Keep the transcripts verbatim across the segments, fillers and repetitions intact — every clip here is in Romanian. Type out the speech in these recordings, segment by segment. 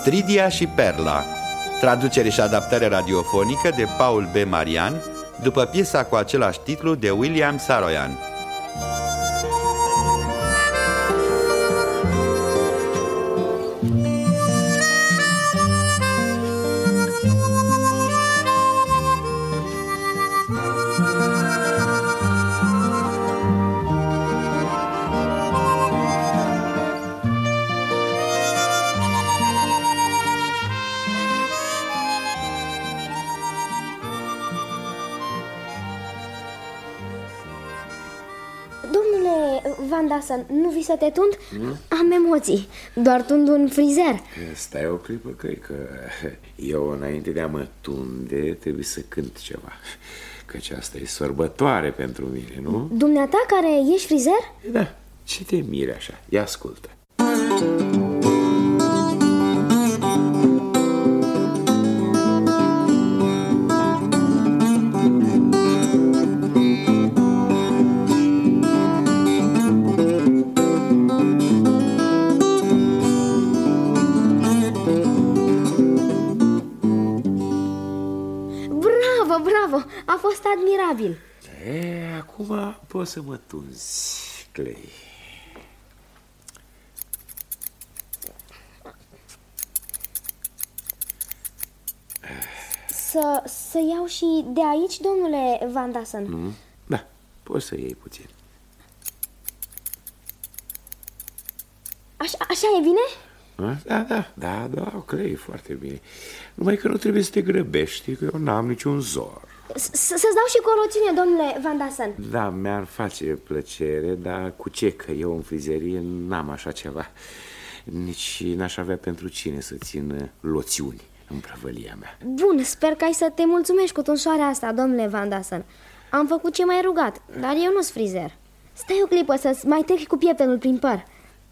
Stridia și Perla, traducere și adaptare radiofonică de Paul B. Marian, după piesa cu același titlu de William Saroyan. Nu vi să te tund? Hmm? Am emoții. Doar tund un frizer. Stai o clipă, căi, că eu înainte de a mă tunde trebuie să cânt ceva. Căci asta e sărbătoare pentru mine, nu? Dumneata care ești frizer? Da, ce te miri așa? Ia ascultă. A fost admirabil. E, acum poți să mă tunzi, Clay. Să, să iau și de aici, domnule Van Dassen? Mm? Da, poți să iei puțin. Așa, așa e bine? Da, da, da, da, Clay, foarte bine. Numai că nu trebuie să te grăbești, că eu n-am niciun zor. Să-ți dau și coroține, domnule Van Dassen. Da, mi-ar face plăcere, dar cu ce că eu în frizerie n-am așa ceva. Nici n-aș avea pentru cine să țin loțiuni în prăvălia mea. Bun, sper că ai să te mulțumești cu tunsoarea asta, domnule Van Dassen. Am făcut ce m-ai rugat, dar eu nu-s frizer. Stai o clipă să-ți mai trec cu pieptenul prin păr.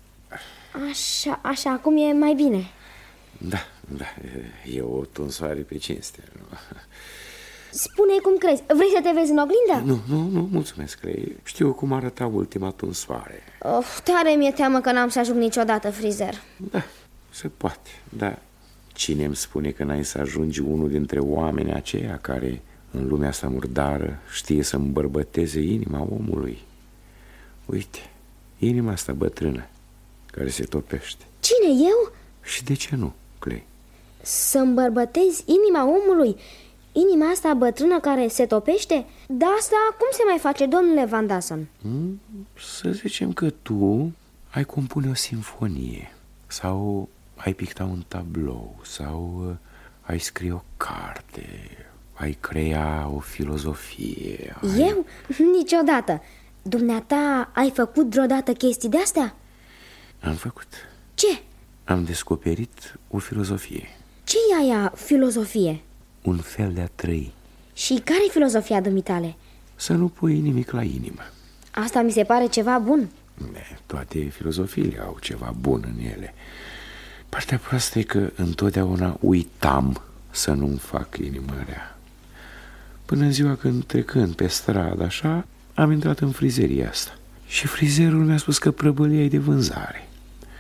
Așa, așa, acum e mai bine. Da, da, e o tunsoare pe cinste, nu? Spune cum crezi, vrei să te vezi în oglindă? Nu, nu, nu, mulțumesc, Clay. Știu cum arăta ultima tunsoare. Of, tare mi-e teamă că n-am să ajung niciodată frizer. Da, se poate, dar cine îmi spune că n-ai să ajungi unul dintre oamenii aceia care, în lumea asta murdară, știe să îmbărbăteze inima omului? Uite, inima asta bătrână care se topește. Cine, eu? Și de ce nu, Clay? Să îmbărbătezi inima omului? Inima asta bătrână care se topește? Dar asta cum se mai face, domnule Van Dassen? Hmm? Să zicem că tu ai compune o simfonie, sau ai picta un tablou, sau ai scrie o carte, ai crea o filozofie. Ai... Eu? Niciodată. Dumneata ai făcut vreodată chestii de-astea? Am făcut. Ce? Am descoperit o filozofie. Ce e aia filozofie? Un fel de a trăi. Și care-i filozofia dumitale? Să nu pui nimic la inimă. Asta mi se pare ceva bun. Ne, toate filozofiile au ceva bun în ele. Partea proastă e că întotdeauna uitam să nu-mi fac inima rea. Până în ziua când, trecând pe stradă așa, am intrat în frizeria asta. Și frizerul mi-a spus că prăbălia e de vânzare.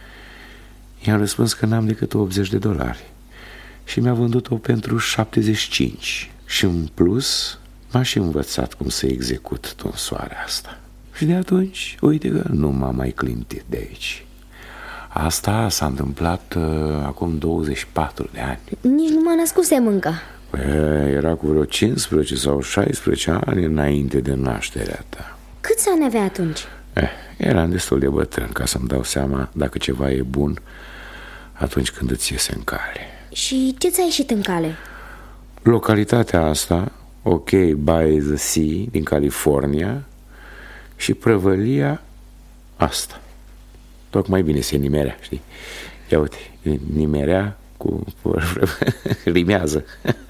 I-am răspuns că n-am decât optzeci de dolari și mi-a vândut-o pentru șaptezeci și cinci. Și în plus m-a și învățat cum să execut tunsoarea asta. Și de atunci, uite că nu m-am mai clintit de aici. Asta s-a întâmplat uh, acum douăzeci și patru de ani. Nici nu mă născusem încă. Păi, era cu vreo cincisprezece sau șaisprezece ani înainte de nașterea ta. Câți ani avea atunci? Eh, eram destul de bătrân ca să-mi dau seama dacă ceva e bun atunci când îți iese în cale. Și ce ți-a ieșit în cale? Localitatea asta, OK by the Sea, din California, și prăvălia asta. Tocmai bine se nimerea, știi? Ia uite, nimerea cu... rimează.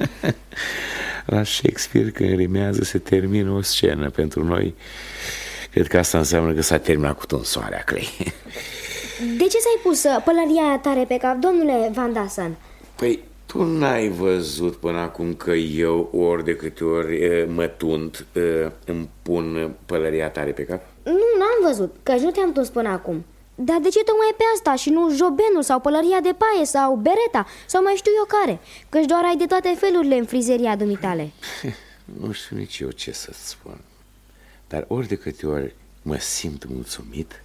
La Shakespeare, când rimează, se termină o scenă. Pentru noi, cred că asta înseamnă că s-a terminat cu tunsoarea, Clay. De ce ți-ai pus pălăria aia tare pe cap, domnule Van Dassen? Păi, tu n-ai văzut până acum că eu, ori de câte ori mă tund, îmi pun pălăria tare pe cap? Nu, n-am văzut, că nu te-am tuns până acum. Dar de ce tocmai pe asta și nu jobenul sau pălăria de paie sau bereta sau mai știu eu care? Căci doar ai de toate felurile în frizeria dumitale. Nu știu nici eu ce să-ți spun. Dar ori de câte ori mă simt mulțumit,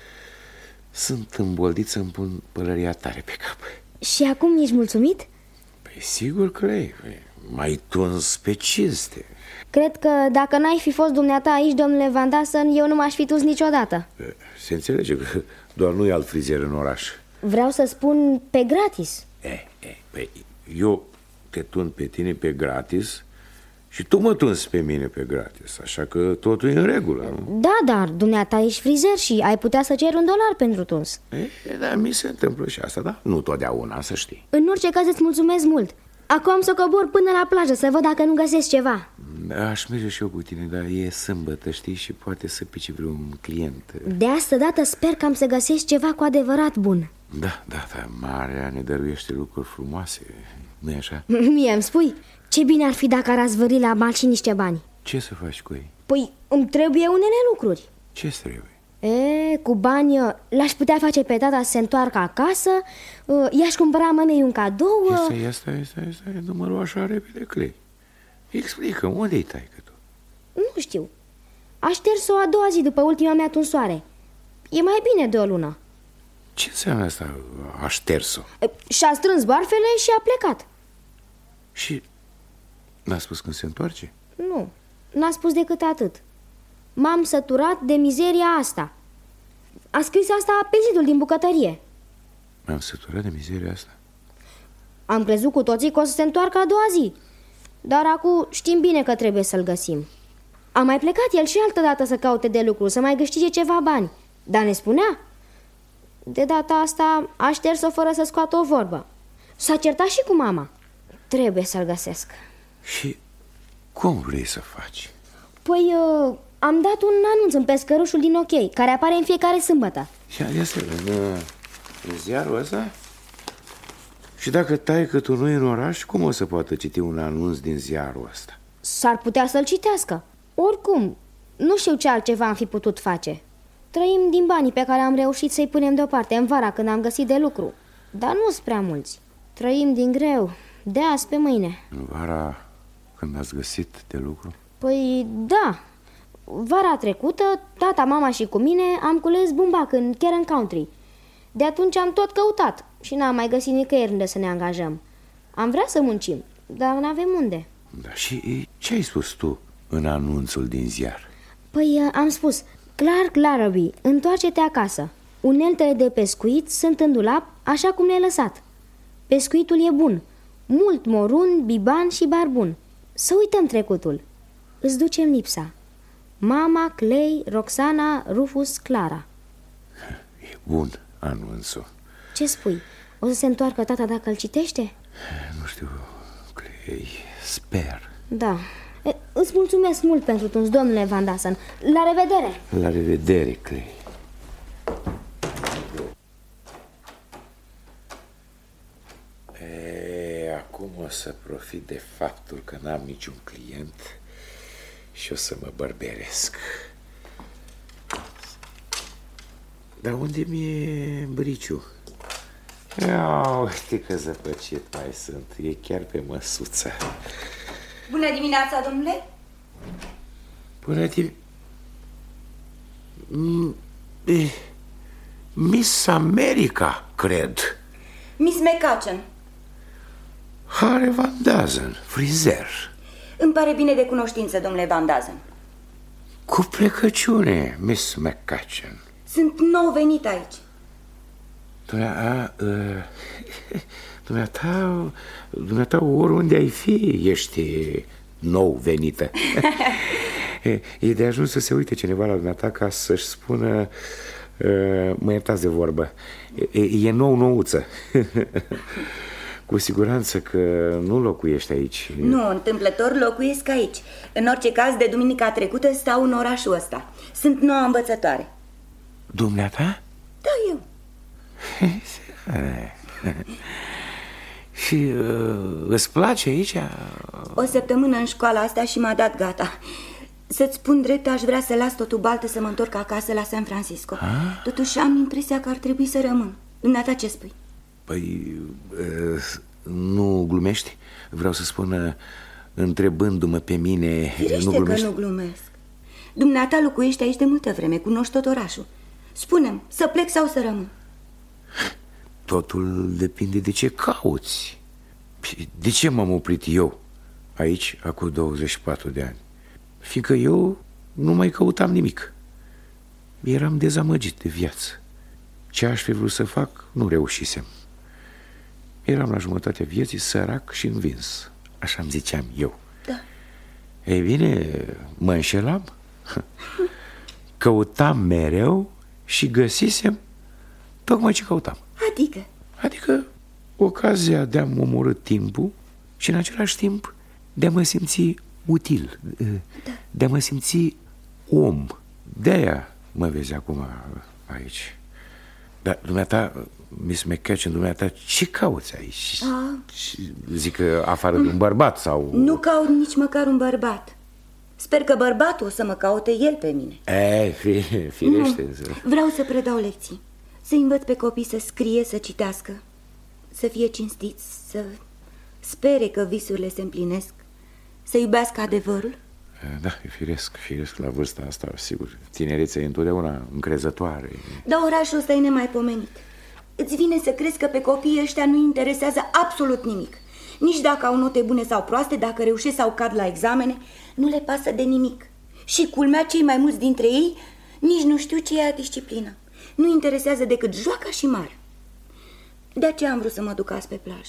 sunt îmboldit să-mi pun pălăria tare pe cap. Și acum ești mulțumit? Păi sigur că e. M-ai tuns pe cinste. Cred că dacă n-ai fi fost dumneata aici, domnule Van Dassen, eu nu m-aș fi tuns niciodată. Se înțelege că doar nu e alt frizer în oraș. Vreau să spun pe gratis. E, e, păi eu te tund pe tine pe gratis și tu mă tunzi pe mine pe gratis. Așa că totul e în regulă, nu? Da, dar dumneata ești frizer și ai putea să ceri un dolar pentru tuns. E, da, mi se întâmplă și asta, da? Nu totdeauna, să știi. În orice caz îți mulțumesc mult. Acum am să cobor până la plajă să văd dacă nu găsesc ceva. Aș merge și eu cu tine, dar e sâmbătă, știi, și poate să pici vreun client. De asta dată sper că am să găsesc ceva cu adevărat bun. Da, da, da, Marea ne dăruiește lucruri frumoase, nu-i așa? Mie îmi spui, ce bine ar fi dacă ar azvârli la bani și niște bani. Ce să faci cu ei? Păi îmi trebuie unele lucruri. Ce-ți trebuie? E, cu bani l-aș putea face pe tata să se întoarcă acasă, i-aș cumpăra mămei un cadou. Asta, asta, asta, asta, nu mă lua așa repede, Clay. Explică, unde-i taică tu? Nu știu. Aș șters-o a doua zi după ultima mea tunsoare. E mai bine de o lună. Ce înseamnă asta, a șters-o? Și-a strâns barfele și a plecat. Și n-a spus când se întoarce? Nu, n-a spus decât atât. M-am săturat de mizeria asta. A scris asta pe zidul din bucătărie. M-am săturat de mizeria asta? Am crezut cu toții că o să se întoarcă a doua zi. Dar acum știm bine că trebuie să-l găsim. A mai plecat el și altă dată să caute de lucru, să mai câștige ceva bani. Dar ne spunea. De data asta a șters-o fără să scoată o vorbă. S-a certat și cu mama. Trebuie să-l găsesc. Și cum vrei să faci? Păi uh, am dat un anunț în pescărușul din OK, care apare în fiecare sâmbătă. Ia, ia să vedem, în ziarul ăsta? Și dacă taică tu nu e în oraș, cum o să poată citi un anunț din ziarul ăsta? S-ar putea să-l citească. Oricum, nu știu ce altceva am fi putut face. Trăim din banii pe care am reușit să-i punem deoparte în vara când am găsit de lucru. Dar nu-s prea mulți. Trăim din greu, de azi pe mâine. În vara când ați găsit de lucru? Păi da. Vara trecută, tata, mama și cu mine am cules bumbac în Keren Country. De atunci am tot căutat și n-am mai găsit nicăieri unde să ne angajăm. Am vrea să muncim, dar n-avem unde. Da, și ce ai spus tu în anunțul din ziar? Păi am spus: Clark Larrabee, întoarce-te acasă. Uneltele de pescuit sunt în dulap, așa cum le-ai lăsat. Pescuitul e bun, mult morun, biban și barbun. Să uităm trecutul. Îți ducem lipsa. Mama, Clay, Roxana, Rufus, Clara. E bun anunțul. Ce spui? O să se întoarcă tata dacă îl citește? Nu știu, Clay, sper. Da. E, îți mulțumesc mult pentru tuns, domnule Van Dassen. La revedere! La revedere, Clay. E, acum o să profit de faptul că n-am niciun client și o să mă bărberesc. Dar unde mi-e briciu? Ia, uite că zăpăcit mai sunt. E chiar pe măsuță. Bună dimineața, domnule. Bună dimineața. Miss America, cred. Miss McCutcheon. Harry Van Dassen, frizer. Îmi pare bine de cunoștință, domnule Van Dassen. Cu plecăciune, Miss McCutcheon. Sunt nou venit aici. Dumneata, uh, dumneata, dumneata, oriunde ai fi, ești nou venită. E de ajuns să se uite cineva la dumneata ca să-și spună, uh, mă iertați de vorbă, e, e nou-nouță. Cu siguranță că nu locuiești aici. Nu, întâmplător locuiesc aici. În orice caz, de duminica trecută stau în orașul ăsta. Sunt noua învățătoare. Dumneata? Da, eu. Și uh, îți place aici? O săptămână în școala asta și m-a dat gata. Să-ți spun drept, aș vrea să las totul baltă să mă întorc acasă la San Francisco. A? Totuși am impresia că ar trebui să rămân. Dumneata ce spui? Păi, nu glumești? Vreau să spun, întrebându-mă pe mine... Firește nu glumești? că nu glumesc. Dumneata locuiești aici de multă vreme, cunoști tot orașul. Spune-mi, să plec sau să rămân? Totul depinde de ce cauți. De ce m-am oprit eu aici, acum douăzeci și patru de ani? Fiindcă eu nu mai căutam nimic. Eram dezamăgit de viață. Ce aș fi vrut să fac, nu reușisem. Eram la jumătatea vieții, sărac și învins. Așa îmi ziceam eu. Da. Ei bine, mă înșelam. Căutam mereu și găsisem tocmai ce căutam. Adică? Adică ocazia de a-mi omorî timpul și în același timp de a mă simți util, da. De a mă simți om. De-aia mă vezi acum aici. Dar dumneata, Miss McCatchin, dumneata, ce cauți aici? A. Zic că afară de un bărbat sau... Nu caut nici măcar un bărbat. Sper că bărbatul o să mă caute el pe mine. E, firește. Nu. Vreau să predau lecții, să învăț pe copii să scrie, să citească, să fie cinstiți, să spere că visurile se împlinesc, să iubească adevărul. Da, e firesc, firesc la vârsta asta, sigur. Tinerețea e întotdeauna încrezătoare. Dar orașul ăsta e nemaipomenit. Îți vine să crezi că pe copiii ăștia nu interesează absolut nimic. Nici dacă au note bune sau proaste, dacă reușesc sau cad la examene, nu le pasă de nimic. Și culmea, cei mai mulți dintre ei nici nu știu ce e disciplină. Nu interesează decât joaca și mare. De aceea am vrut să mă duc azi pe plajă.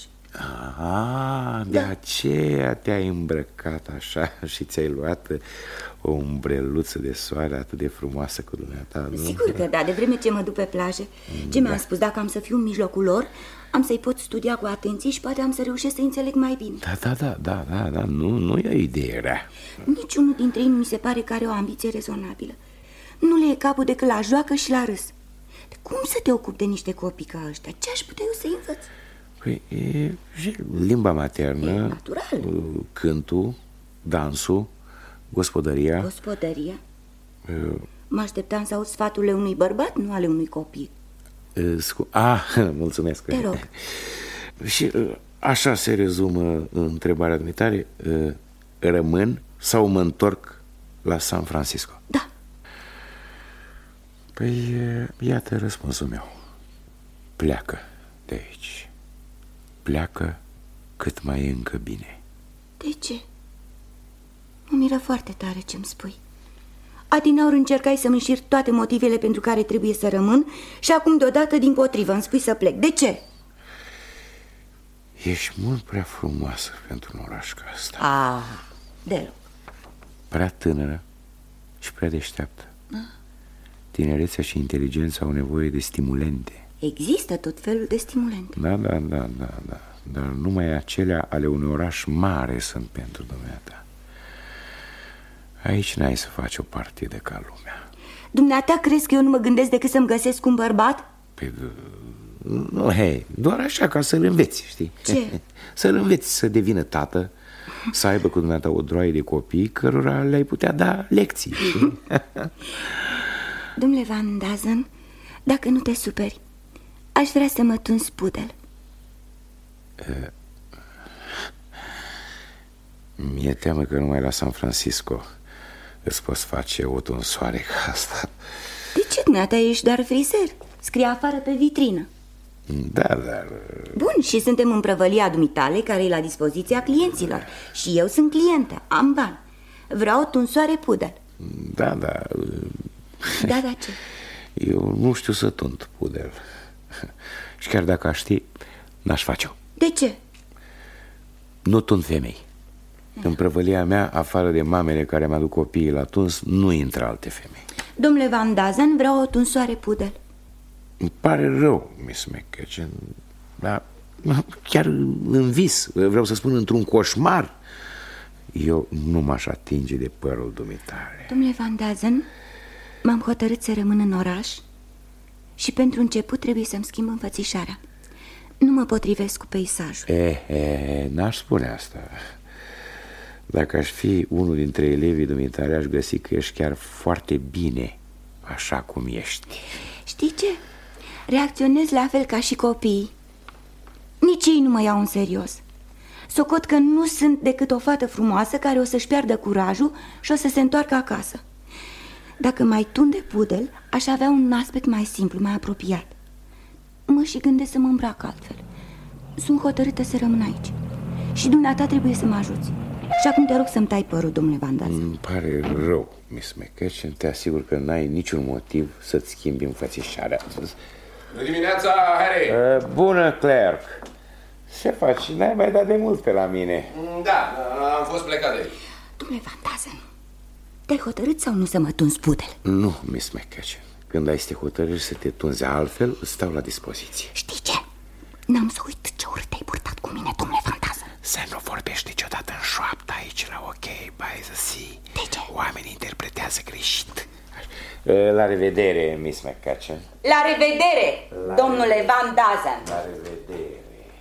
Ah, de da. Aceea te-ai îmbrăcat așa și ți-ai luat o umbreluță de soare atât de frumoasă cu dumneata, nu? Sigur că da, de vreme ce mă duc pe plajă. Ce da. Mi-am spus, dacă am să fiu în mijlocul lor, am să-i pot studia cu atenție și poate am să reușesc să înțeleg mai bine. Da, da, da, da, da, da. Nu, nu e o idee rea. Niciunul dintre ei nu mi se pare că are o ambiție rezonabilă. Nu le e capul decât la joacă și la râs. Cum să te ocupi de niște copii ca ăștia? Ce aș putea eu să-i învăț? Păi, e, limba maternă, e natural. Cântul, dansul, gospodăria. Gospodăria? Uh, mă așteptam să aud sfaturile unui bărbat, nu ale unui copil. Uh, ah, mulțumesc. Te rog. Și uh, așa se rezumă întrebarea dumitare. Uh, rămân sau mă întorc la San Francisco? Da. Păi, uh, iată răspunsul meu. Pleacă de aici. Pleacă cât mai e încă bine. De ce? Mă miră foarte tare ce-mi spui. Adinaur încercai să-mi înșiri toate motivele pentru care trebuie să rămân și acum deodată dimpotrivă îmi spui să plec. De ce? Ești mult prea frumoasă pentru un oraș ca ăsta. Ah, deloc. Prea tânără și prea deșteaptă. Ah. Tinerețea și inteligența au nevoie de stimulente. Există tot felul de stimulente. Da, da, da, da, da. Dar numai acelea ale unui oraș mare sunt pentru dumneata. Aici n-ai să faci o partidă ca lumea. Dumneata crezi că eu nu mă gândesc decât să-mi găsesc un bărbat? Păi, nu, hei, doar așa ca să-l înveți, știi? Ce? Să-l înveți să devină tată, să aibă cu dumneata o droaie de copii cărora le-ai putea da lecții, știi? Domnule Van Dazen, dacă nu te superi, aș vrea să mă tunzi pudel. uh, Mi-e teamă că numai la San Francisco îți poți face o tunsoare ca asta. De ce, dumneata, ești doar frizer? Scrie afară pe vitrină. Da, dar... Bun, și suntem în prăvălia dumitale care e la dispoziția clienților. Și eu sunt clientă, am bani. Vreau o tunsoare pudel. Da, da. Da, da, ce? Eu nu știu să tund pudel. Și chiar dacă aș ști, n-aș face-o. De ce? Nu tund femei. În prăvălia mea, afară de mamele care mi-aduc copiii la tuns, nu intră alte femei. Domnule Van Dazen, vreau o tunsoare pudel. Îmi pare rău, Miss McCatchin, dar chiar în vis, vreau să spun într-un coșmar, eu nu m-aș atinge de părul dumitare. Domnule Van Dazen, m-am hotărât să rămân în oraș și pentru început trebuie să-mi schimb înfățișarea. Nu mă potrivesc cu peisajul. Eh, eh, n-aș spune asta. Dacă aș fi unul dintre elevii dumitare, aș găsi că ești chiar foarte bine așa cum ești. Știi ce? Reacționez la fel ca și copiii. Nici ei nu mă iau în serios. Socot că nu sunt decât o fată frumoasă care o să-și piardă curajul și o să se întoarcă acasă. Dacă mai tunde pudel, aș avea un aspect mai simplu, mai apropiat. Mă și gândesc să mă îmbrac altfel. Sunt hotărâtă să rămân aici. Și dumneata trebuie să mă ajuți. Și acum te rog să-mi tai părul, domnule Van Dazen. Îmi pare rău, Miss McCutcheon. Te asigur că n-ai niciun motiv să-ți schimbi înfățișarea. Bună dimineața, Harry! Uh, bună, Clark. Ce faci? N-ai mai dat de mult pe la mine. Da, am fost plecat de aici. Domnule Van Dazen, te-ai hotărât sau nu să mă tunzi pudel? Nu, Miss McCutcheon. Când ai să te hotărâși să te tunzi altfel, stau la dispoziție. Știi ce? N-am să uit ce urât te-ai purtat cu mine, domnule Van Dazen. Să nu vorbești niciodată în șoaptă aici la OK by the Sea. De ce? Oamenii interpretează greșit. La revedere, Miss McCutcheon. La revedere, la domnule revedere. Van Dazen. La revedere.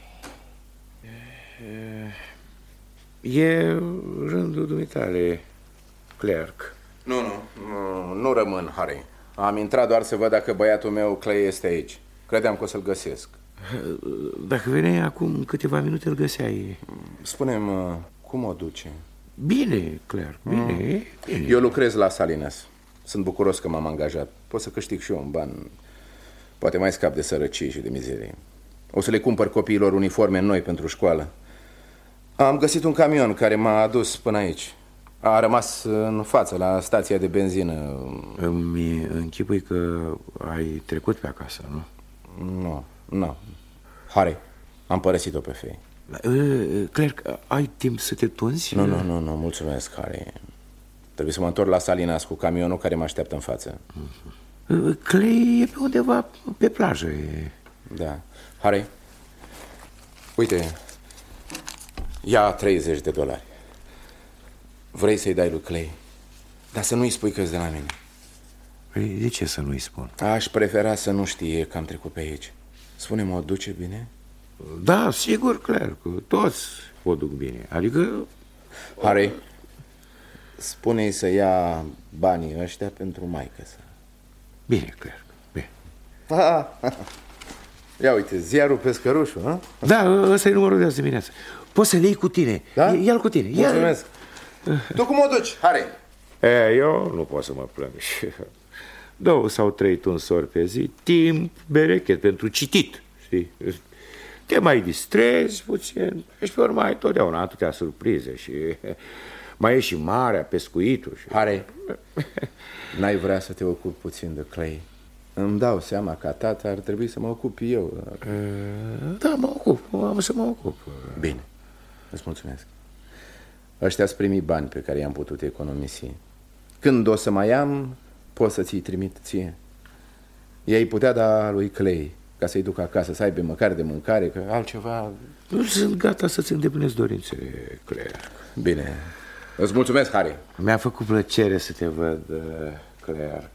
E rândul dumitale, Clark. Nu, nu, nu, nu rămân, Harry. Am intrat doar să văd dacă băiatul meu, Clay, este aici. Credeam că o să-l găsesc. Dacă veneai acum câteva minute, îl găseai. Spune-mi, cum o duce? Bine, Clark, bine, mm. bine. Eu lucrez la Salinas. Sunt bucuros că m-am angajat. Pot să câștig și eu un ban. Poate mai scap de sărăcie și de mizerie. O să le cumpăr copiilor uniforme noi pentru școală. Am găsit un camion care m-a adus până aici. A rămas în față, la stația de benzină. Îmi închipui că ai trecut pe acasă, nu? Nu, nu. Harry, am părăsit-o pe fei. Clark, ai timp să te tunzi? Nu, nu, nu, nu, mulțumesc, Harry. Trebuie să mă întorc la Salinas cu camionul care mă așteaptă în față. Clay e pe undeva pe plajă. Da. Harry, uite, ia treizeci de dolari. Vrei să-i dai lui Clay, dar să nu-i spui că-s de la mine. Păi de ce să nu-i spun? Aș prefera să nu știe că am trecut pe aici. Spune-mă, o duce bine? Da, sigur, Clark, toți o duc bine. Adică... Harry, spune-i să ia banii ăștia pentru maică-sa. Bine, Clark, bine. Ia uite, ziarul Pescărușul, nu? Da, ăsta e numărul de azi dimineață. Poți să le iei cu tine. Da? Ia-l cu tine. Mulțumesc. Tu cum o duci, Harry? E, eu nu pot să mă plâng. Două sau trei tunsori pe zi, timp berechet pentru citit, știi? Te mai distrezi puțin și pe urmă ai totdeauna atâtea surprize și mai e și marea, pescuitul și... Harry, n-ai vrea să te ocupi puțin de Clay? Îmi dau seama că tata ar trebui să mă ocup eu. Da, mă ocup, am să mă ocup. Bine, îți mulțumesc. Ăștia-ți primi bani pe care i-am putut economisi. Când o să mai am, pot să ți-i trimit ție. Ei putea da lui Clay ca să-i duc acasă, să aibă măcar de mâncare, că altceva... Nu sunt gata să-ți îndeplinesc dorințele, Clark. Bine, îți mulțumesc, Harry. Mi-a făcut plăcere să te văd, Clark.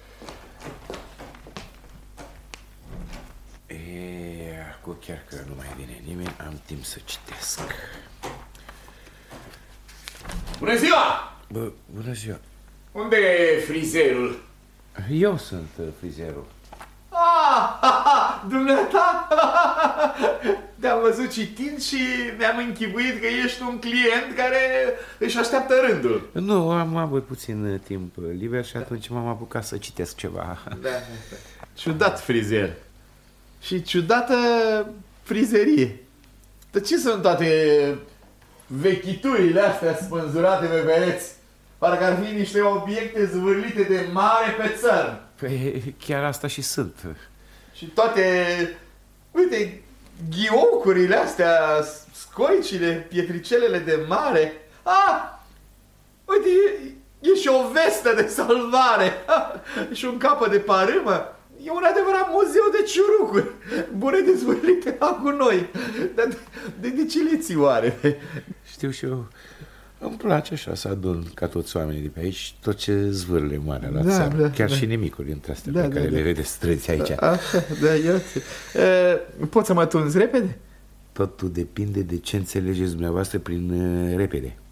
E, acum chiar că nu mai vine nimeni, am timp să citesc. Bună ziua! Bă, bună ziua. Unde e frizerul? Eu sunt frizerul. Ah, ha, ha, dumneata? Te-am văzut citind și mi-am închipuit că ești un client care își așteaptă rândul. Nu, am avut puțin timp liber și atunci m-am apucat să citesc ceva. Da. Ciudat frizer. Și ciudată frizerie. Dar ce sunt toate vechiturile astea spânzurate pe pereți? Parcă ar fi niște obiecte zvârlite de mare pe țărm. Păi chiar asta și sunt. Și toate, uite, ghiocurile astea, scoicile, pietricelele de mare. Ah! Uite, e, e și o vestă de salvare. Ah, și un capăt de parâmă. E un adevărat muzeu de ciurucuri. Bune de zvârlite la cu noi. Dar de, de, de ce le ții oare? Știu și eu. Îmi place așa să adun ca toți oamenii de pe aici tot ce zvârle mare la da, țară. Da, chiar da. și nimicuri dintre astea da, pe da, care da. le vedeți străzi aici. Așa, da, eu uh, poți să mă tunzi repede? Totul depinde de ce înțelegeți dumneavoastră prin uh, repede.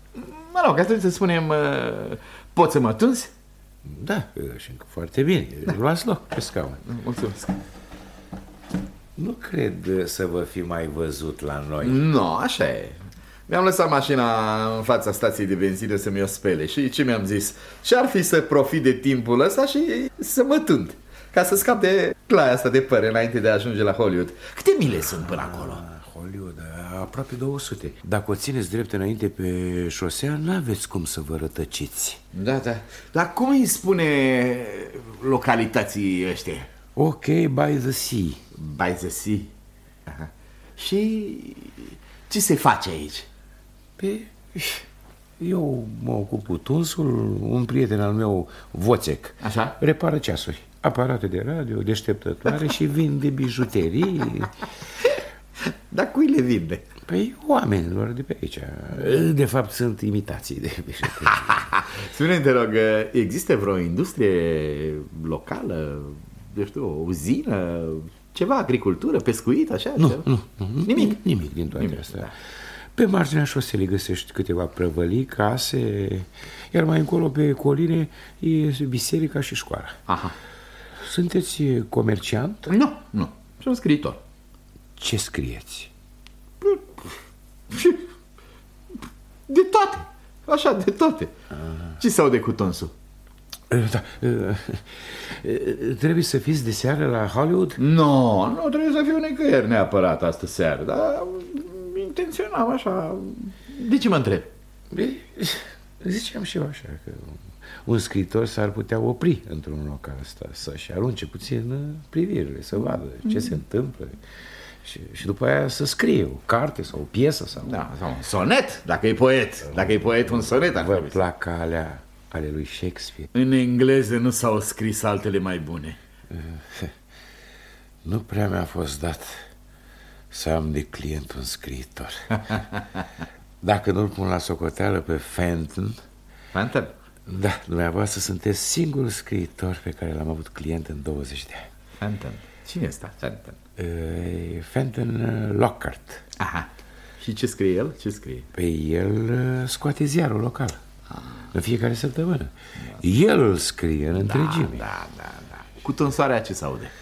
Mă rog, atunci să spunem, poți să mă tunzi? Da, și foarte bine. Luați loc pe scaun. Mulțumesc. Nu cred să vă fi mai văzut la noi. Nu, așa e. Mi-am lăsat mașina în fața stației de benzină să-mi o spele. Și ce mi-am zis? Și-ar fi să profit de timpul ăsta și să mă tund, ca să scap de claia asta de păr înainte de a ajunge la Hollywood. Câte mile sunt până acolo? Hollywood, aproape două sute. Dacă o țineți drept înainte pe șosea, n-aveți cum să vă rătăciți. Da, da. Dar cum îi spune localității ăștia? Ok, by the sea. By the sea. Aha. Și ce se face aici? Pe... Eu mă ocup cu tunsul, un prieten al meu, Voțec. Așa? Repară ceasuri, aparate de radio, deșteptătoare și vinde bijuterii. Dar cui le vinde? Păi oamenilor de pe aici. De fapt sunt imitații de bijuterii. Spune-mi, te rog, există vreo industrie locală, eu știu, o uzină, ceva, agricultură, pescuit, așa? Nu, ceva? nu, nu, Nimic? Nimic din toate Nimic, astea. da. Pe marginea șoselei găsești câteva prăvălii, case, iar mai încolo pe coline e biserica și școala. Aha. Sunteți comerciant? Nu, nu, sunt scriitor. Ce scrieți? De toate, așa, de toate. Aha. Ce se aude cu tonsul? Da. Trebuie să fiți de seară la Hollywood? Nu, nu trebuie să fiu nicăieri neapărat astă seară, dar intenționam așa. De ce mă întreb? Ziceam și eu așa că un scriitor s-ar putea opri într-un loc ca ăsta, să-și arunce puțin privirile, să vadă ce se întâmplă și, și după aia să scrie o carte sau o piesă sau... Da, sau un sonet, dacă e poet. Dacă e poet, un sonet ar Vă trebui. plac alea ale lui Shakespeare? În engleză nu s-au scris altele mai bune. Nu prea mi-a fost dat să am de client un scriitor. Dacă nu-l pun la socoteală pe Fenton. Fenton? Da, dumneavoastră sunteți singurul scriitor pe care l-am avut client în douăzeci de ani. Fenton? Cine este Fenton? E Fenton Lockhart. Aha. Și ce scrie el? Ce scrie? Pe el scoate ziarul local. Ah. În fiecare săptămână. Da. El îl scrie în întregime. Da, da, da, da. Cu tânsoarea ce s-aude?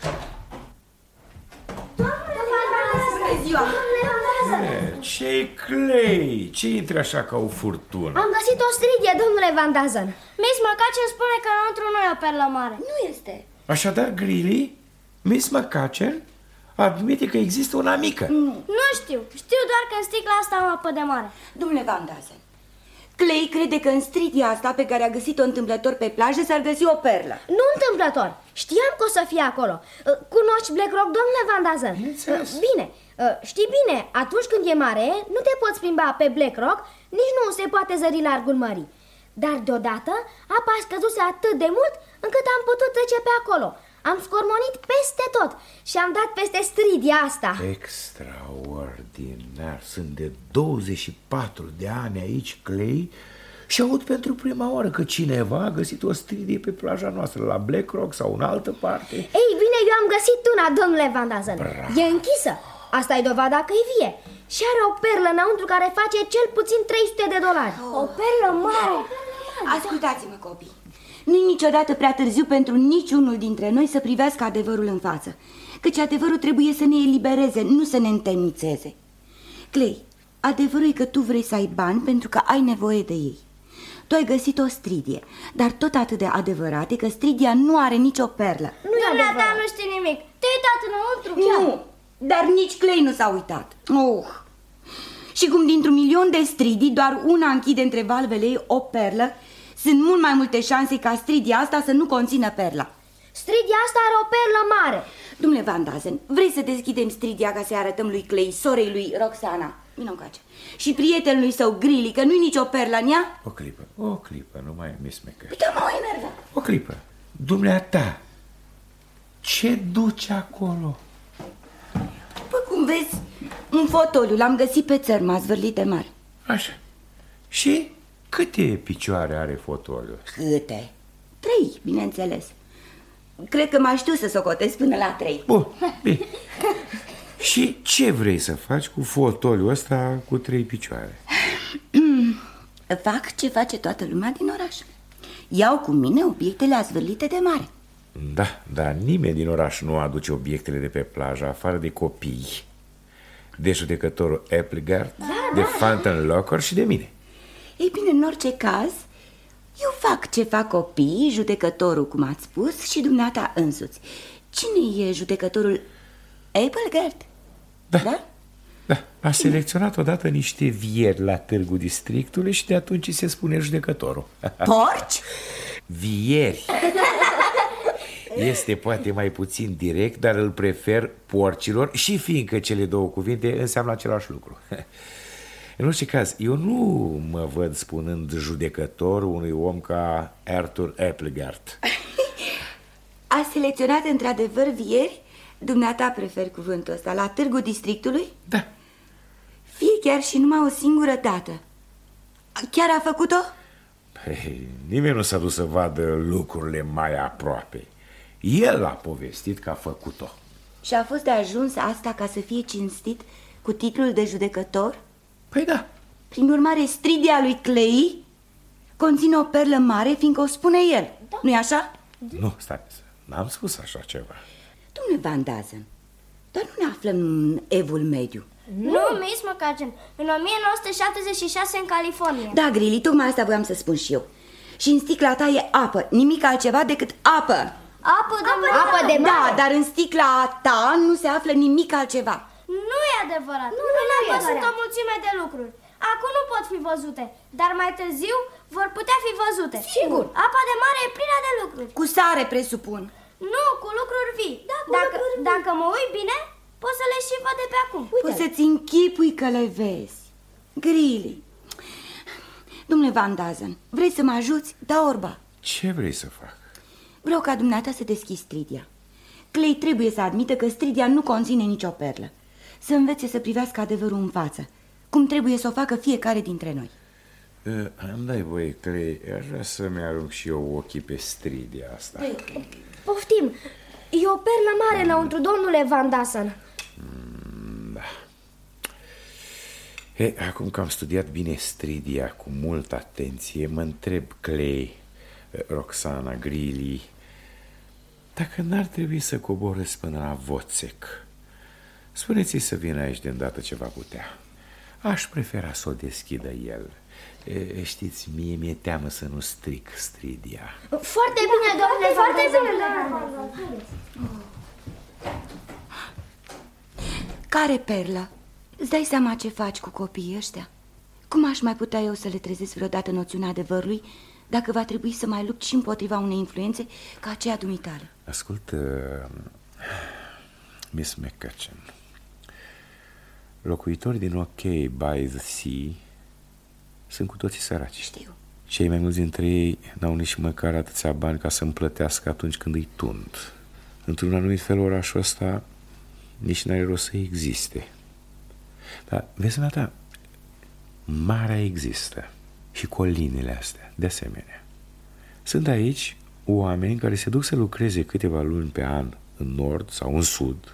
Ce-i Clay? Ce intri așa ca o furtună? Am găsit o stridie, domnule Van Dazen. Miss McCutcheon spune că înăuntru nu e o perlă mare. Nu este. Așadar, Greeley, Miss McCutcheon admite că există una mică. Nu. Nu știu, știu doar că în sticla asta am apă de mare. Domnule Van Dazen, Clay crede că în stridia asta pe care a găsit-o întâmplător pe plajă s-ar găsi o perlă. Nu întâmplător. Știam că o să fie acolo. Cunoști Black Rock, domnule Van Dazen? Bine, știi bine, atunci când e mare, nu te poți plimba pe Black Rock, nici nu se poate zări largul mării. Dar deodată apa a scăzuse atât de mult încât am putut trece pe acolo. Am scormonit peste tot și am dat peste stridia asta. Extraordinar. Sunt de douăzeci și patru de ani aici, Clay, și aud pentru prima oară că cineva a găsit o stridie pe plaja noastră, la Black Rock sau în altă parte. Ei bine, eu am găsit una, domnule Van Dazen. E închisă. Asta e dovada că e vie. Și are o perlă înăuntru care face cel puțin trei sute de dolari. O perlă mare. Ascultați-mă, copii. Nu-i niciodată prea târziu pentru niciunul dintre noi să privească adevărul în față, căci adevărul trebuie să ne elibereze, nu să ne întemnițeze. Clay, adevărul e că tu vrei să ai bani pentru că ai nevoie de ei. Tu ai găsit o stridie, dar tot atât de adevărat e că stridia nu are nicio perlă. Nu e Dumneata adevărat. nu știi nimic. Te-ai uitat înăuntru chiar? Nu, dar nici Clay nu s-a uitat. Oh. Și cum dintr-un milion de stridii doar una închide între valvele ei o perlă, sunt mult mai multe șanse ca stridia asta să nu conțină perla. Stridia asta are o perlă mare. Domnule Van Dazen, vrei să deschidem stridia ca să arătăm lui Clay, sorei lui Roxana, vino încoace, și prietenului său Greeley, că nu-i nicio perlă în ea? O clipă, o clipă, nu mai Miss McCutcheon. Uite, mă enerva. O clipă. Dumneata, ce duci acolo? După cum vezi, un fotoliu l-am găsit pe țărm, zvârlit de mare. Așa. Și câte picioare are fotoliul? Câte? Trei, bineînțeles. Cred că mai știu să socotesc până la trei. Bun, bine. Și ce vrei să faci cu fotoliul ăsta cu trei picioare? Fac ce face toată lumea din oraș. Iau cu mine obiectele azvârlite de mare. Da, dar nimeni din oraș nu aduce obiectele de pe plajă, afară de copii, de judecătorul Applegard, da, de da. Fountain Locker și de mine. Ei bine, în orice caz, eu fac ce fac copiii, judecătorul, cum ați spus, și dumneata însuți. Cine e judecătorul Applegard? Da, da? Da, a selecționat odată niște vieri la Târgul Districtului și de atunci se spune judecătorul. Porci? Vieri. Este poate mai puțin direct, dar îl prefer porcilor și fiindcă cele două cuvinte înseamnă același lucru. În orice caz, eu nu mă văd spunând judecător unui om ca Arthur Applegard. A selecționat într-adevăr vieri? Dumneata prefer cuvântul ăsta, la Târgul Districtului? Da. Fie chiar și numai o singură dată. Chiar a făcut-o? Păi, nimeni nu s-a dus să vadă lucrurile mai aproape. El a povestit că a făcut-o. Și a fost de ajuns asta ca să fie cinstit cu titlul de judecător? Păi da. Prin urmare, stridia lui Clay conține o perlă mare, fiindcă o spune el, da. Nu-i așa? Nu, stai, n-am spus așa ceva. Domnule Van Dazen, dar nu ne aflăm în Evul Mediu. Nu, Miss McCutcheon, în o mie nouă sute șaptezeci și șase în California. Da, Grilly, tocmai asta voiam să spun și eu. Și în sticla ta e apă, nimic altceva decât apă. Apă de apă, apă de mare. Da, dar în sticla ta nu se află nimic altceva. Nu e adevărat. Nu, nu, în nu apă e sunt adevărat. o mulțime de lucruri. Acum nu pot fi văzute, dar mai târziu vor putea fi văzute. Sigur. Apa de mare e plină de lucruri. Cu sare, presupun. Nu, cu lucruri vii. Da, cu dacă, lucruri vii. dacă mă uit bine, pot să le și văd de pe acum. Uite. Poți să-ți închipui că le vezi. Grilly. Domnule Van Dazen, vrei să mă ajuți? Da, orba. Ce vrei să fac? Vreau ca dumneata să deschizi stridia. Clay trebuie să admită că stridia nu conține nicio perlă. Să învețe să privească adevărul în față, cum trebuie să o facă fiecare dintre noi. uh, Îmi dai voie, Clay, aș vrea să-mi arunc și eu ochii pe stridia asta. Poftim, e o perlă mare înăuntru, domnule Van Dazen. mm, Da. He, acum că am studiat bine stridia cu multă atenție, mă întreb, Clay, Roxana, Grilly, dacă n-ar trebui să coborâți până la Voțec. Spuneți-i să vină aici de îndată ce va putea. Aș prefera să o deschidă el. E, știți, mie mi-e teamă să nu stric stridia. Foarte bine, domnule, foarte bine. Care perlă? Îți dai seama ce faci cu copiii ăștia? Cum aș mai putea eu să le trezesc vreodată noțiunea adevărului dacă va trebui să mai lupt și împotriva unei influențe ca aceea dumitale? Ascultă, Miss McCutcheon, locuitorii din OK by the Sea sunt cu toții săraci. Știu. Cei mai mulți dintre ei n-au nici măcar atâția bani ca să-mi plătească atunci când îi tund. Într-un anumit fel, orașul ăsta nici n-are rost să existe. Dar, vezi, ta, marea există și colinele astea, de asemenea. Sunt aici oameni care se duc să lucreze câteva luni pe an în nord sau în sud,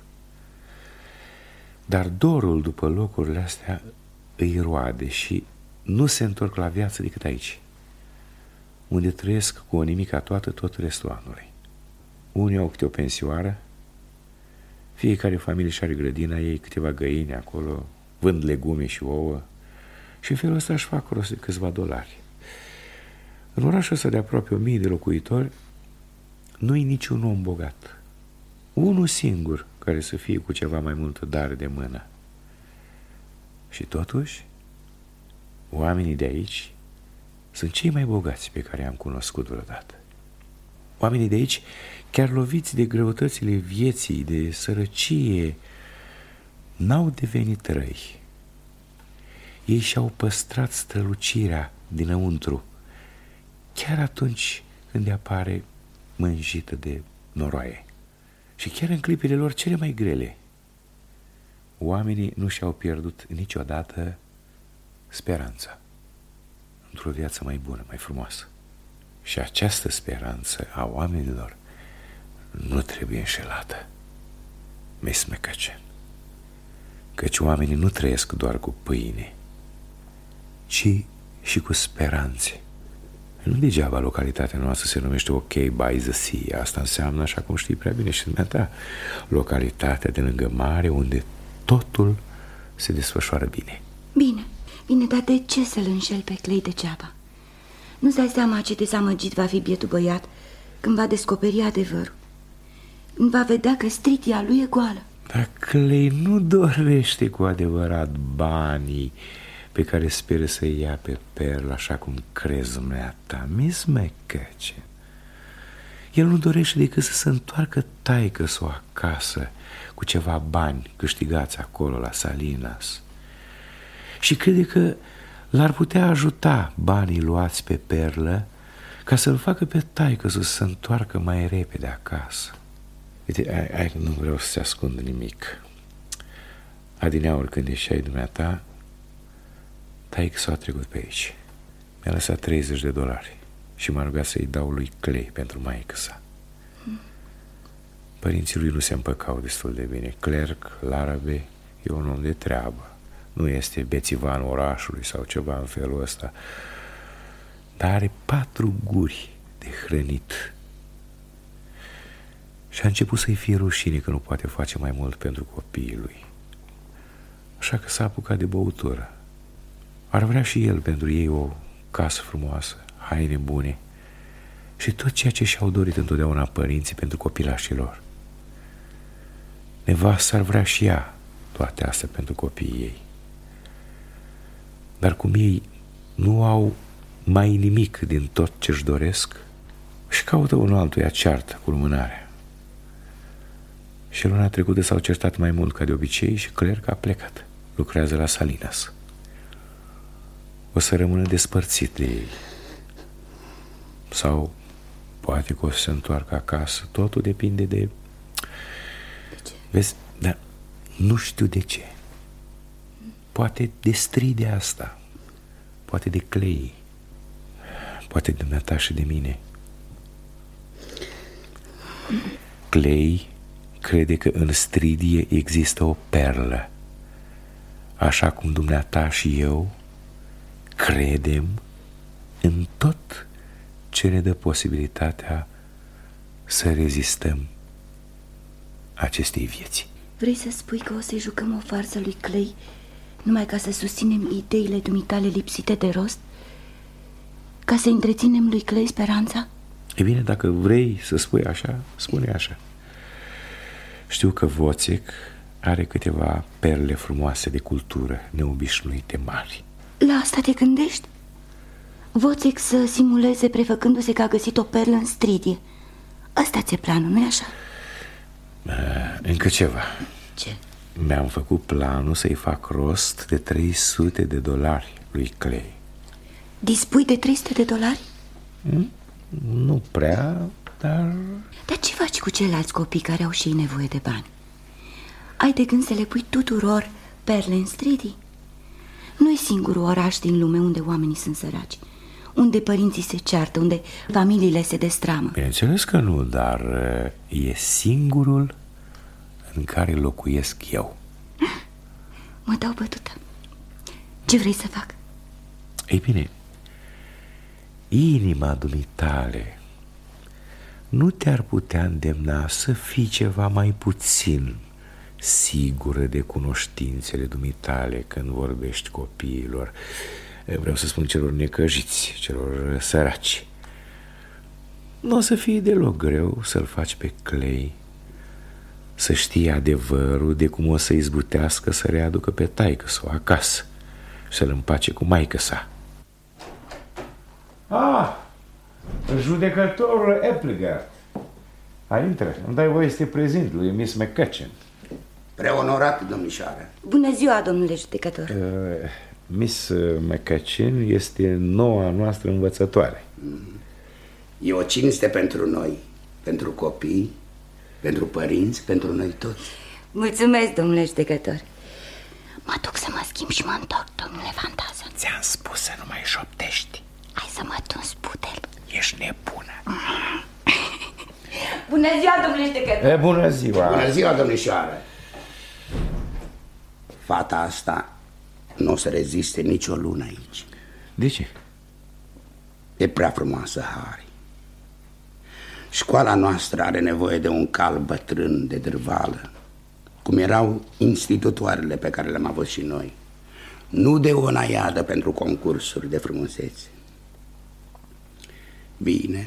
dar dorul după locurile astea îi roade și nu se întorc la viață decât aici, unde trăiesc cu o nimica toată tot restul anului. Unii au câte o pensioară, fiecare familie și are grădina ei, câteva găini acolo, vând legume și ouă și în felul ăsta își fac rost de câțiva dolari. În orașul ăsta de aproape o mie de locuitori nu-i niciun om bogat. Unul singur care să fie cu ceva mai multă dare de mână. Și totuși, oamenii de aici sunt cei mai bogați pe care i-am cunoscut vreodată. Oamenii de aici, chiar loviți de greutățile vieții, de sărăcie, n-au devenit răi. Ei și-au păstrat strălucirea dinăuntru, chiar atunci când apare mânjită de noroaie. Și chiar în clipile lor cele mai grele, oamenii nu și-au pierdut niciodată speranța într-o viață mai bună, mai frumoasă. Și această speranță a oamenilor nu trebuie înșelată, Miss McCutcheon, căci oamenii nu trăiesc doar cu pâine, ci și cu speranțe. Nu degeaba localitatea noastră se numește OK by the Sea. Asta înseamnă, așa cum știi prea bine și dumneata, localitatea de lângă mare unde totul se desfășoară bine. Bine, bine, dar de ce să-l înșel pe Clay degeaba? Nu-ți dai seama ce dezamăgit va fi bietul băiat când va descoperi adevărul, când va vedea că stritia lui e goală. Dar Clay nu dorește cu adevărat banii pe care speră să-i ia pe Pearl, așa cum crezi dumneata, Miss McCutcheon. El nu dorește decât să se întoarcă taică-s-o acasă cu ceva bani câștigați acolo la Salinas. Și crede că l-ar putea ajuta banii luați pe Perlă ca să-l facă pe taică-s-o să se întoarcă mai repede acasă. Uite, ai, ai, nu vreau să se ascund nimic. Adineauri, când ieșeai dumneata, taică-s-o a trecut pe aici. Mi-a lăsat treizeci de dolari și m-a rugat să-i dau lui Clay pentru maică-sa. Părinții lui nu se împăcau destul de bine. Clerc, Larabe, e un om de treabă. Nu este bețivanul orașului sau ceva în felul ăsta, dar are patru guri de hrănit. Și a început să-i fie rușine că nu poate face mai mult pentru copiii lui. Așa că s-a apucat de băutură. Ar vrea și el pentru ei o casă frumoasă, haine bune și tot ceea ce și-au dorit întotdeauna părinții pentru copilașii lor. Nevasta ar vrea și ea toate astea pentru copiii ei. Dar cum ei nu au mai nimic din tot ce-și doresc, și caută unul altuia ceartă cu lumânarea. Și luna trecută s-au certat mai mult ca de obicei și clerc a plecat. Lucrează la Salinas. O să rămână despărțit de ei. Sau poate că o să se întoarcă acasă. Totul depinde de... De ce? Vezi, dar nu știu de ce. Poate de stride asta. Poate de Clay. Poate de dumneata și de mine. Clay crede că în stridie există o perlă, așa cum dumneata și eu credem în tot ce ne dă posibilitatea să rezistăm acestei vieți. Vrei să spui că o să-i jucăm o farsă lui Clay numai ca să susținem ideile dumitale lipsite de rost? Ca să întreținem lui Clay speranța? E bine, dacă vrei să spui așa, spune așa. Știu că Wozzeck are câteva perle frumoase de cultură, neobișnuite mari. La asta te gândești? Wozzeck să simuleze prefăcându-se că a găsit o perlă în stridie. Asta ți-e planul, nu-i așa? Încă ceva. Ce? Mi-am făcut planul să-i fac rost de trei sute de dolari lui Clay. Dispui de trei sute de dolari? Hmm? Nu prea, dar... Dar ce faci cu ceilalți copii care au și ei nevoie de bani? Ai de gând să le pui tuturor perle în stridii? Nu-i singurul oraș din lume unde oamenii sunt săraci, unde părinții se ceartă, unde familiile se destramă. Bineînțeles că nu, dar e singurul în care locuiesc eu. Mă dau bătută. Ce vrei să fac? Ei bine, inima dumitale nu te-ar putea îndemna să fii ceva mai puțin sigură de cunoștințele dumitale când vorbești copiilor, vreau să spun celor necăjiți, celor săraci. Nu o să fie deloc greu să-l faci pe Clay să știe adevărul de cum o să izbutească să readucă pe taică-s-o acasă și să-l împace cu maică-sa. Ah, judecătorul Applegate. Hai, intră, îmi dai voie să te prezint lui Miss McCutcheon. Preonorat, domnișoară. Bună ziua, domnule judecător. uh, Miss McCutcheon este noua noastră învățătoare. E o cinste pentru noi, pentru copii, pentru părinți, pentru noi toți. Mulțumesc, domnule judecător. Mă duc să mă schimb și mă întorc, domnule Van Dusen. Ți-am spus să nu mai șoptești. Hai să mă tunzi, putel. Ești nebună. Bună ziua, domnule judecător. E, bună ziua. Bună ziua, domnișoară. Fata asta nu o să reziste nicio lună aici. De ce? E prea frumoasă, Harry. Școala noastră are nevoie de un cal bătrân de dârvală, cum erau institutoarele pe care le-am avut și noi. Nu de o naiadă pentru concursuri de frumusețe. Bine.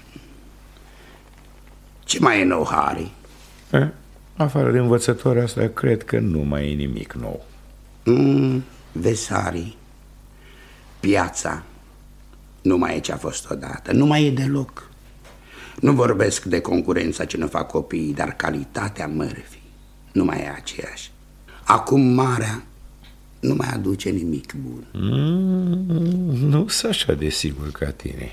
Ce mai e nou, Harry? Eh, afară de învățătoarea asta, cred că nu mai e nimic nou. Mm, vezi, Harry, piața nu mai e ce a fost odată. Nu mai e deloc. Nu vorbesc de concurența ce ne fac copiii, dar calitatea mărfii nu mai e aceeași. Acum marea nu mai aduce nimic bun. Mm, nu sunt așa de sigur ca tine.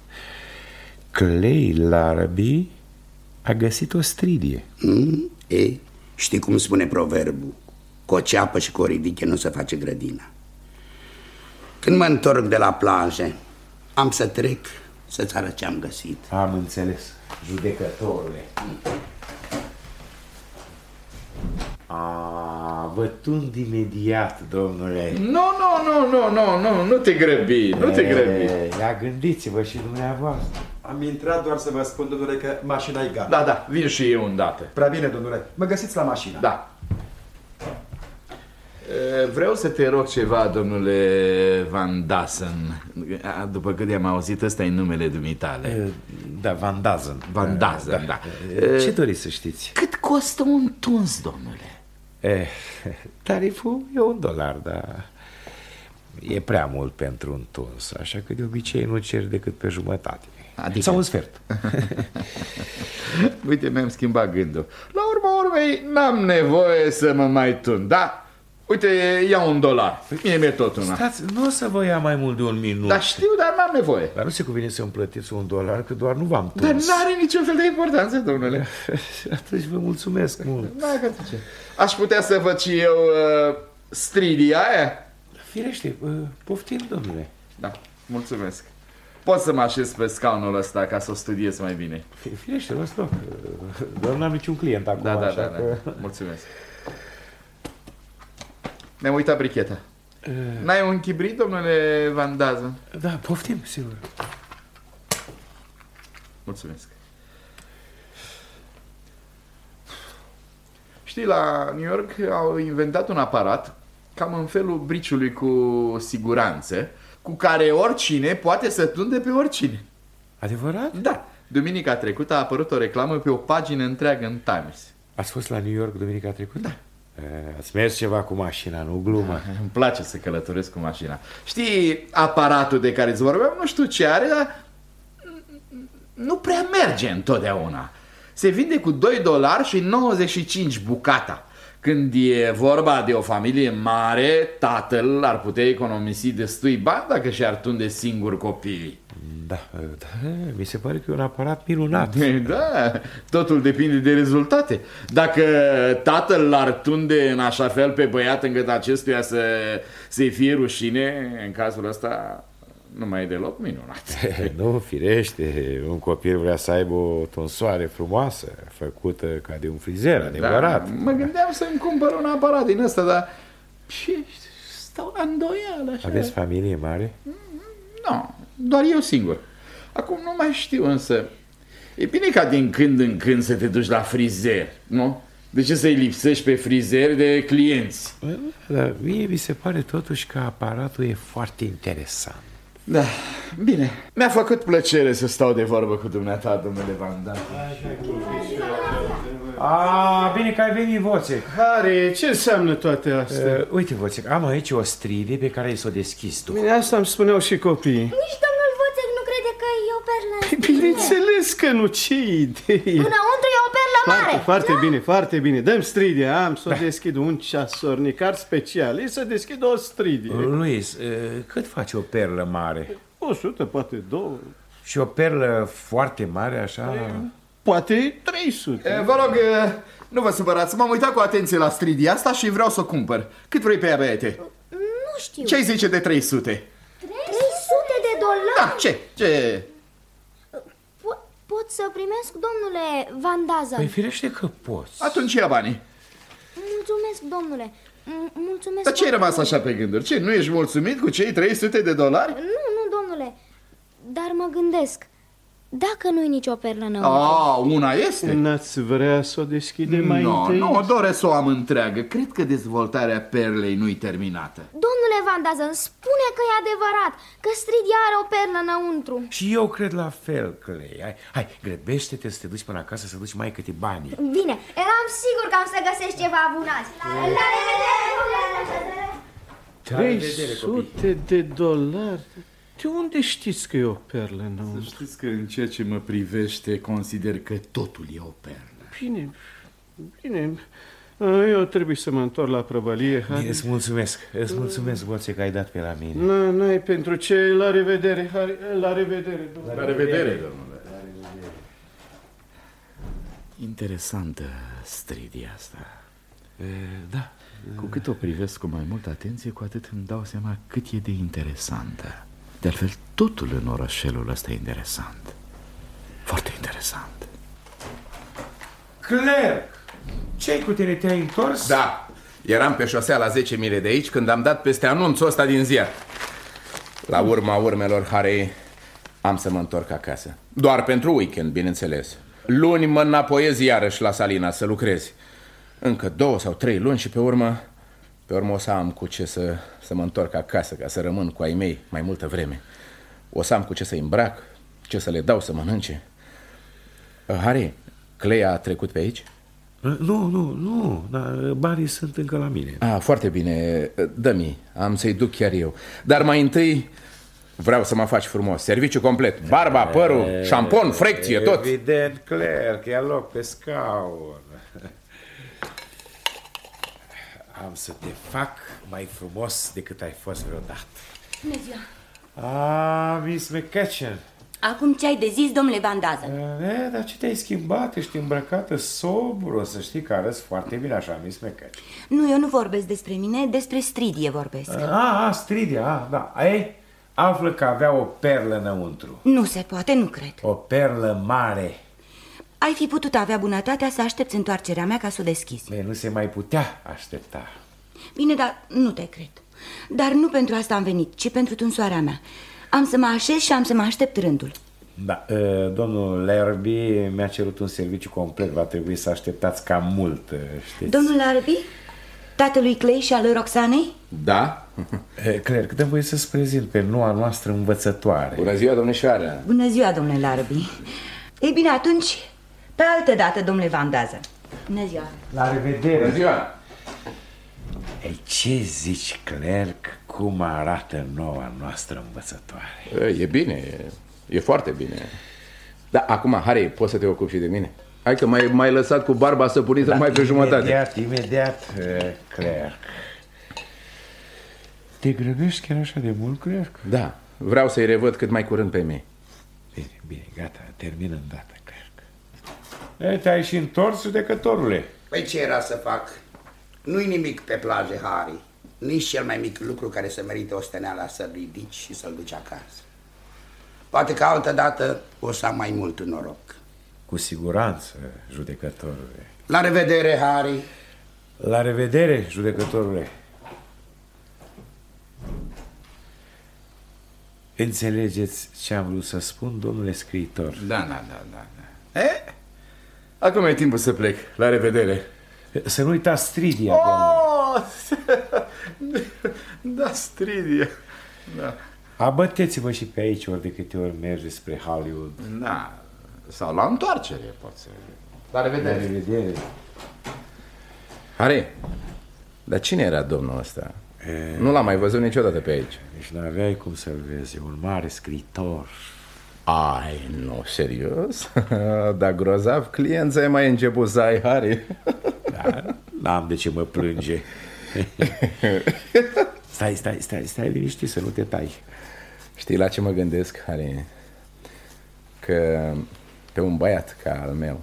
Clay Larrabee a găsit o stridie. Mm? E, știi cum spune proverbul? Cu o ceapă și cu o ridiche nu se face grădina. Când mă întorc de la plajă, am să trec să-ți arăt ce am găsit. Am înțeles, judecătorule. A, vătund imediat, domnule. Nu, nu, nu, nu, nu, nu, nu te grăbi, nu te grăbi. Ia gândiți-vă și dumneavoastră. Am intrat doar să vă spun, domnule, că mașina e gata. Da, da, vin și eu îndată. Prea bine, domnule. Mă găsiți la mașină. Da. Vreau să te rog ceva, domnule Van Dassen. După cât am auzit, ăsta e numele dumitale. Da, Van Dassen. Van Dassen, da, da. Ce doriți să știți? Cât costă un tuns, domnule? Eh, tariful e un dolar, dar e prea mult pentru un tuns, așa că de obicei nu cer decât pe jumătate. Adică... Sau un sfert. Uite, mi-am schimbat gândul. La urma urmei, n-am nevoie să mă mai tund, da? Uite, ia un dolar. Mie mi-e tot una. Stați, nu o să vă ia mai mult de un minut. Dar știu, dar n-am nevoie. Dar nu se cuvine să-mi plătiți un dolar, că doar nu v-am tuns. Dar n-are niciun fel de importanță, domnule. Atunci vă mulțumesc mult. Aș putea să văd și eu uh, stridia aia? Firește, uh, poftim, domnule. Da, mulțumesc. Pot să mă așez pe scaunul ăsta ca să o studiez mai bine. Firește, lăs loc. Doar n-am niciun client acum. Da, da, așa da, că... da. Mulțumesc. Mi-am uitat bricheta. uh... N-ai un chibrit, domnule Van Dassen? Da, poftim, sigur. Mulțumesc. Știi, la New York au inventat un aparat cam în felul briciului cu siguranță, cu care oricine poate să tunde pe oricine. Adevărat? Da. Duminica trecută a apărut o reclamă pe o pagină întreagă în Times. Ați fost la New York duminica trecută? Da. Ați mers ceva cu mașina, nu glumă. Îmi place să călătoresc cu mașina. Știi, aparatul de care îți vorbeam, nu știu ce are, dar nu prea merge întotdeauna. Se vinde cu doi dolari și nouăzeci și cinci bucata. Când e vorba de o familie mare, tatăl ar putea economisi destui bani dacă și-ar tunde singur copiii. Da, da, mi se pare că e un aparat minunat. Da, totul depinde de rezultate. Dacă tatăl l-ar tunde în așa fel pe băiat încât acestuia să, să-i fie rușine, în cazul ăsta nu mai e deloc minunat. Nu, firește, un copil vrea să aibă o tonsoare frumoasă, făcută ca de un frizer, adevărat. Da, mă gândeam să-mi cumpăr un aparat din ăsta, dar și stau la îndoială așa. Aveți familie mare? Nu, doar eu singur. Acum nu mai știu, însă e bine ca din când în când să te duci la frizer, nu? De ce să-i lipsești pe frizer de clienți? Dar mie mi se pare totuși că aparatul e foarte interesant. Da, bine. Mi-a făcut plăcere să stau de vorbă cu dumneata, domnule Van Dassen. A, bine că ai venit, Voțec. Harry, ce înseamnă toate astea? Uh, uite, Voțec, am aici o stridie pe care ai să o deschizi tu. Bine, asta îmi spuneau și copiii. Nici domnul Voțec nu crede că e o perlă. Bineînțeles că nu, ce idee. Înăuntru e o perlă Foarte, mare. foarte da? bine, foarte bine. Dăm stridia, am să da. deschid un ceasornicar special. E să deschid o stridie. Luis, uh, cât face o perlă mare? O sută, poate două. Și o perlă foarte mare, așa? Poate trei sute. E, vă rog, nu vă supărați, m-am uitat cu atenție la stridia asta și vreau să o cumpăr. Cât vrei pe ea, băiete? Nu știu. Ce-ai zice de trei sute? trei sute de dolari? Da, ce? Ce? Po- pot să primesc, domnule Van Dassen? Păi firește că poți. Atunci ia banii. Mulțumesc, domnule. M- Mulțumesc. Dar ce ai rămas așa pe gânduri? Ce, nu ești mulțumit cu cei trei sute de dolari? Nu, nu, domnule. dar mă gândesc, dacă nu-i nicio perlă înăuntru. Ah, una este. N-ați vrea să o deschidem mai no, întâi? Nu, no, doresc să o am întreagă. Cred că dezvoltarea perlei nu-i terminată. Domnule Van Dazen, spune că e adevărat, că Stridia are o perlă înăuntru. Și eu cred la fel, Clay. Hai, hai, grăbește-te să te duci până acasă să duci mai câte bani. Bine, eram sigur că am să găsesc ceva bun azi. La revedere! trei sute de dolari? De unde știți că e o perlă înăuntru? Să știți că în ceea ce mă privește consider că totul e o perlă. Bine, bine. Eu trebuie să mă întorc la prăvălie. Bine, îți mulțumesc, îți mulțumesc, Boțe, că ai dat pe la mine. Nu, n-ai pentru ce, la revedere, la revedere, domnule. La revedere, domnule. Interesantă Stridia asta. E, da. Cu cât o privesc cu mai multă atenție, cu atât îmi dau seama cât e de interesantă. De altfel, totul în orășelul ăsta e interesant. Foarte interesant. Clerc, ce-ai cu tine? Te-ai întors? Da, eram pe șosea la zece mile de aici când am dat peste anunțul ăsta din ziar. La urma urmelor, Harry, am să mă întorc acasă. Doar pentru weekend, bineînțeles. Luni mă înapoiez iarăși la Salina să lucrez. Încă două sau trei luni și pe urmă Pe urmă o să am cu ce să, să mă întorc acasă, ca să rămân cu ai mei mai multă vreme. O să am cu ce să-i îmbrac, ce să le dau să mănânce. Harry, Clay a trecut pe aici? Nu, nu, nu, dar banii sunt încă la mine. Ah, foarte bine, dă-mi, am să-i duc chiar eu. Dar mai întâi vreau să mă faci frumos. Serviciu complet, barba, părul, șampon, frecție, tot. Evident, Claire, că ia loc pe scaun. Am să te fac mai frumos decât ai fost vreodată. Bună ziua! Ah, Miss McCutcheon. Acum ce ai de zis, domnule Van Dazen? E, dar ce te-ai schimbat? Ești îmbrăcată sobru, o să știi că arăți foarte bine așa, Miss McCutcheon. Nu, eu nu vorbesc despre mine, despre Stridie vorbesc. Ah, ah Stridie, ah, da. Ei, află că avea o perlă înăuntru. Nu se poate, nu cred. O perlă mare. Ai fi putut avea bunătatea să aștepți întoarcerea mea ca să o deschizi. Bine, nu se mai putea aștepta. Bine, dar nu te cred. Dar nu pentru asta am venit, ci pentru tunsoarea mea. Am să mă așez și am să mă aștept rândul. Da, domnul Larrabee mi-a cerut un serviciu complet. Va trebui să așteptați cam mult, știți. Domnul Larrabee? Tatălui Clay și al lui Roxanei? Da. Claire, cât voi să-ți prezint pe noua noastră învățătoare. Bună ziua, domnișoară. Bună ziua, domnule Larrabee. Ei bine, atunci, pe altă dată, domnule Van Dazen. Bună ziua. La revedere. Bună ziua. Ei, ce zici, Clerc, cum arată noua noastră învățătoare? E bine, e, e foarte bine. Da, acum, Harry, poți să te ocupi și de mine? Hai că m-ai, m-ai lăsat cu barba săpunită da, mai pe jumătate. Imediat, imediat, Clerc. Te grăbești chiar așa de mult, Clerc? Da, vreau să-i revăd cât mai curând pe mine. Bine, bine, gata, termin îndată, Clerc. E, te-ai și întors, judecătorule. Păi ce era să fac? Nu-i nimic pe plajă, Harry. Nici cel mai mic lucru care să merite osteneala să-l ridici și să-l duci acasă. Poate că altă dată o să am mai mult noroc. Cu siguranță, judecătorule. La revedere, Harry. La revedere, judecătorule. Înțelegeți ce am vrut să spun, domnule scriitor? Da, da, da, da, da. E? Acum e timpul să plec. La revedere. Să nu uitați Stridia, oh! Da, Stridia. Da. Abăteți-vă și pe aici ori de câte ori mergeți spre Hollywood. Da, sau la întoarcere pot să... La revedere. La revedere. Harry, dar cine era domnul ăsta? E... Nu l-am mai văzut niciodată pe aici. Deci n-aveai cum să-l vezi, e un mare scriitor. Ai, nu, serios? Dar grozav clienți ai mai început să ai, Harry. Da, n-am de ce mă plânge. Stai, stai, stai, stai liniștit să nu te tai. Știi la ce mă gândesc, Harry? Că pe un băiat ca al meu,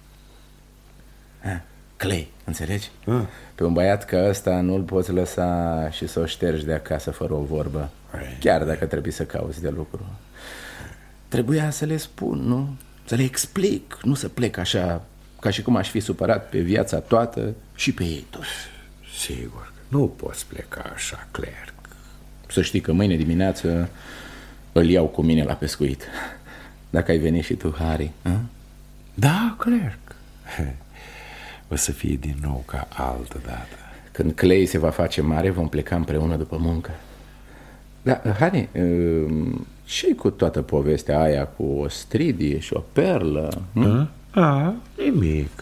ha, Clay, înțelegi? Ah. Pe un băiat ca ăsta nu-l poți lăsa și să o ștergi de acasă fără o vorbă. Ai. Chiar dacă trebuie să cauți de lucru. Trebuia să le spun, nu? Să le explic, nu să plec așa, ca și cum aș fi supărat pe viața toată și pe ei toți. Sigur, nu poți pleca așa, Clerc. Să știi că mâine dimineață îl iau cu mine la pescuit. Dacă ai venit și tu, Harry, a? Da, Clark. O să fie din nou ca altă dată. Când Clay se va face mare, vom pleca împreună după muncă. Da, Harry, ce-i cu toată povestea aia cu o stridie și o perlă? A, a, nimic.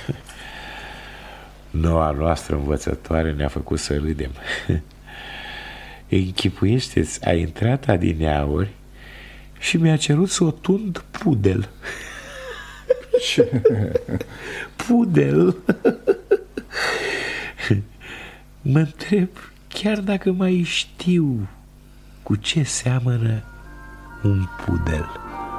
Noua noastră învățătoare ne-a făcut să râdem. Închipuiește-ți, a intrat adineauri și mi-a cerut să o tund pudel. Ce? Pudel. Mă întreb chiar dacă mai știu cu ce seamănă un pudel.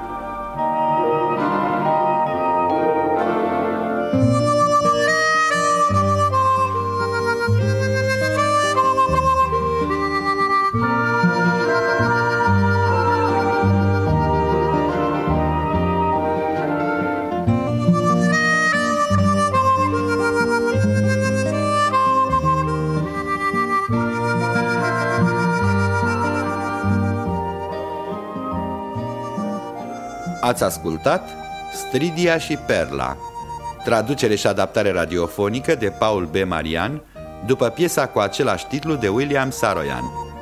Ați ascultat Stridia și Perla, traducere și adaptare radiofonică de Paul B. Marian, după piesa cu același titlu de William Saroyan.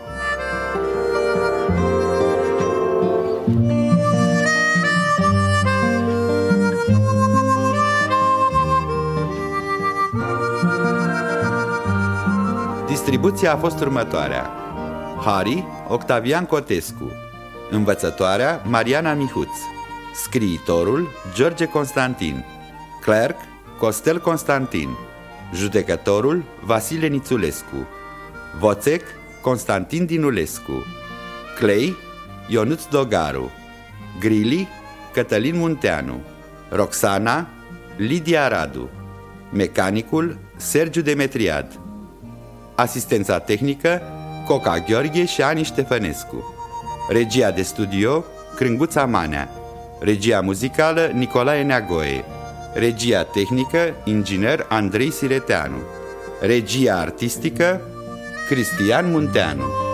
Distribuția a fost următoarea: Harry, Octavian Cotescu; învățătoarea, Mariana Mihuț; scriitorul, George Constantin; Clerc, Costel Constantin; judecătorul, Vasile Nițulescu; Voțec, Constantin Dinulescu; Clay, Ionuț Dogaru; Grili, Cătălin Munteanu; Roxana, Lidia Radu; mecanicul, Sergiu Demetriad; asistența tehnică, Coca Gheorghe și Ani Ștefănescu; regia de studio, Crânguța Manea; regia muzicală, Nicolae Neagoe; regia tehnică, inginer Andrei Sireteanu; regia artistică, Cristian Munteanu.